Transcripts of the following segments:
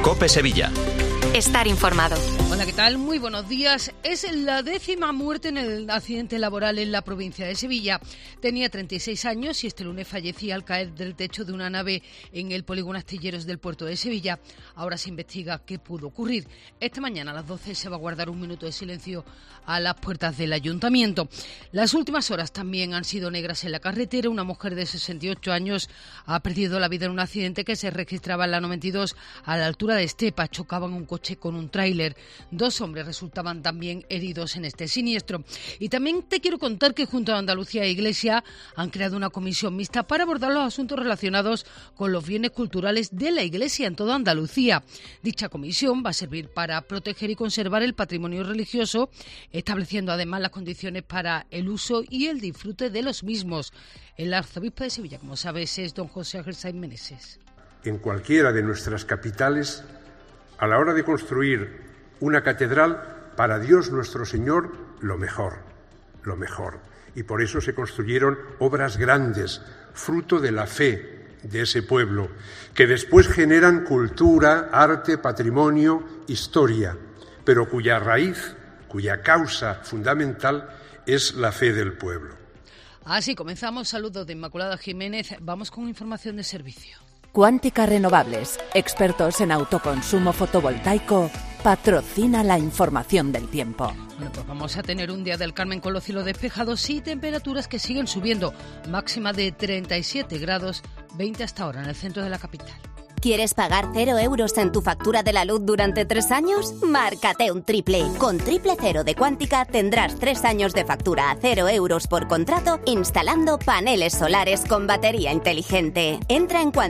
COPE Sevilla. Estar informado. Hola, ¿qué tal? Muy buenos días. Es la 10ª muerte en el accidente laboral en la provincia de Sevilla. Tenía 36 años y este lunes fallecía al caer del techo de una nave en el polígono Astilleros del puerto de Sevilla. Ahora se investiga qué pudo ocurrir. Esta mañana a las 12 se va a guardar un minuto de silencio a las puertas del ayuntamiento. Las últimas horas también han sido negras en la carretera. Una mujer de 68 años ha perdido la vida en un accidente que se registraba en la 92 a la altura de Estepa. Chocaban un coche con un tráiler. 2 hombres resultaban también heridos en este siniestro. Y también te quiero contar que junto a Andalucía e Iglesia han creado una comisión mixta para abordar los asuntos relacionados con los bienes culturales de la Iglesia en toda Andalucía. Dicha comisión va a servir para proteger y conservar el patrimonio religioso, estableciendo además las condiciones para el uso y el disfrute de los mismos. El arzobispo de Sevilla, como sabes, es don José Ángel Saiz Meneses. En cualquiera de nuestras capitales, a la hora de construir una catedral, para Dios nuestro Señor, lo mejor. Y por eso se construyeron obras grandes, fruto de la fe de ese pueblo, que después generan cultura, arte, patrimonio, historia, pero cuya raíz, cuya causa fundamental es la fe del pueblo. Así comenzamos. Saludos de Inmaculada Jiménez. Vamos con información de servicio. Cuántica Renovables, expertos en autoconsumo fotovoltaico, patrocina la información del tiempo. Bueno, pues vamos a tener un día del Carmen con los cielos despejados y temperaturas que siguen subiendo. Máxima de 37 grados, 20 hasta ahora en el centro de la capital. ¿Quieres pagar 0 euros en tu factura de la luz durante 3 años? Márcate un triple. Con Triple Cero de Cuántica tendrás 3 años de factura a 0 euros por contrato instalando paneles solares con batería inteligente. Entra en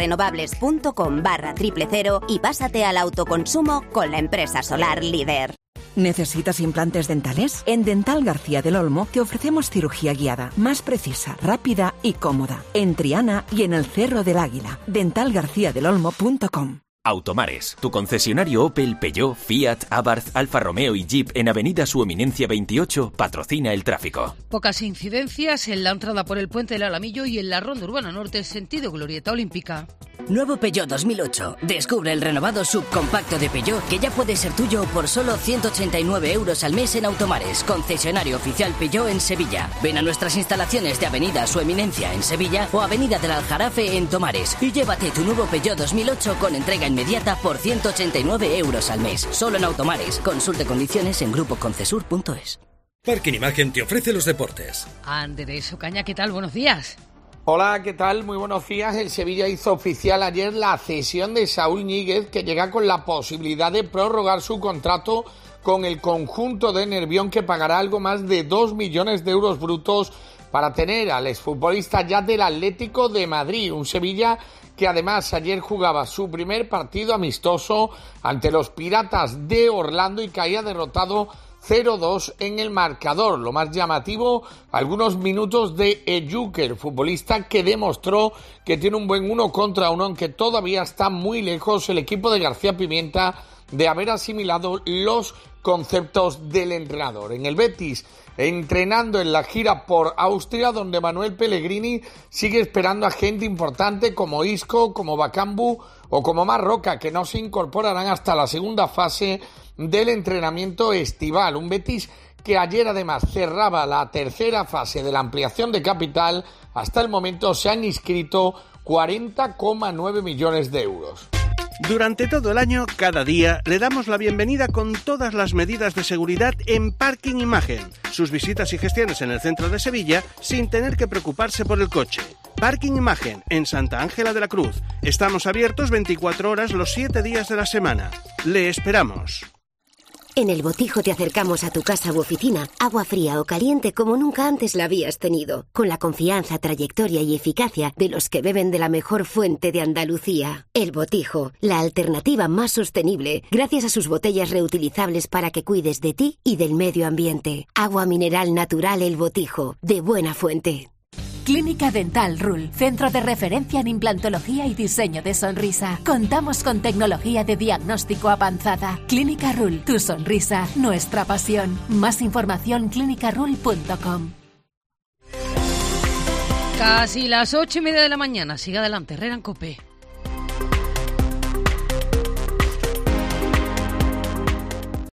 cuanticarenovables.com/Triple Cero y pásate al autoconsumo con la empresa solar líder. ¿Necesitas implantes dentales? En Dental García del Olmo te ofrecemos cirugía guiada, más precisa, rápida y cómoda. En Triana y en el Cerro del Águila. dentalgarciadelolmo.com. Automares, tu concesionario Opel, Peugeot, Fiat, Abarth, Alfa Romeo y Jeep en Avenida Su Eminencia 28 patrocina el tráfico. Pocas incidencias en la entrada por el Puente del Alamillo y en la Ronda Urbana Norte, sentido Glorieta Olímpica. Nuevo Peugeot 2008. Descubre el renovado subcompacto de Peugeot que ya puede ser tuyo por solo 189 euros al mes en Automares, concesionario oficial Peugeot en Sevilla. Ven a nuestras instalaciones de Avenida Su Eminencia en Sevilla o Avenida del Aljarafe en Tomares y llévate tu nuevo Peugeot 2008 con entrega inmediata por 189 euros al mes. Solo en Automares. Consulte condiciones en grupoconcesur.es. Parking Imagen te ofrece los deportes. Andrés Ocaña, ¿qué tal? Buenos días. Hola, ¿qué tal? Muy buenos días. El Sevilla hizo oficial ayer la cesión de Saúl Ñíguez, que llega con la posibilidad de prorrogar su contrato con el conjunto de Nervión, que pagará algo más de 2 millones de euros brutos para tener al exfutbolista ya del Atlético de Madrid. Un Sevilla que además ayer jugaba su primer partido amistoso ante los Piratas de Orlando y caía derrotado 0-2 en el marcador. Lo más llamativo, algunos minutos de Ejuke, el futbolista que demostró que tiene un buen 1 contra 1, aunque todavía está muy lejos el equipo de García Pimienta de haber asimilado los conceptos del entrenador. En el Betis, entrenando en la gira por Austria, donde Manuel Pellegrini sigue esperando a gente importante como Isco, como Bakambu o como Marroca, que no se incorporarán hasta la segunda fase del entrenamiento estival. Un Betis que ayer además cerraba la tercera fase de la ampliación de capital. Hasta el momento se han inscrito 40,9 millones de euros. Durante todo el año, cada día, le damos la bienvenida con todas las medidas de seguridad en Parking Imagen. Sus visitas y gestiones en el centro de Sevilla sin tener que preocuparse por el coche. Parking Imagen, en Santa Ángela de la Cruz. Estamos abiertos 24 horas los 7 días de la semana. Le esperamos. En El Botijo te acercamos a tu casa u oficina, agua fría o caliente como nunca antes la habías tenido, con la confianza, trayectoria y eficacia de los que beben de la mejor fuente de Andalucía. El Botijo, la alternativa más sostenible, gracias a sus botellas reutilizables para que cuides de ti y del medio ambiente. Agua mineral natural El Botijo, de buena fuente. Clínica Dental Rul, centro de referencia en implantología y diseño de sonrisa. Contamos con tecnología de diagnóstico avanzada. Clínica Rul, tu sonrisa, nuestra pasión. Más información clinicarul.com. Casi las 8:30 de la mañana. Sigue adelante, Herrera en COPE.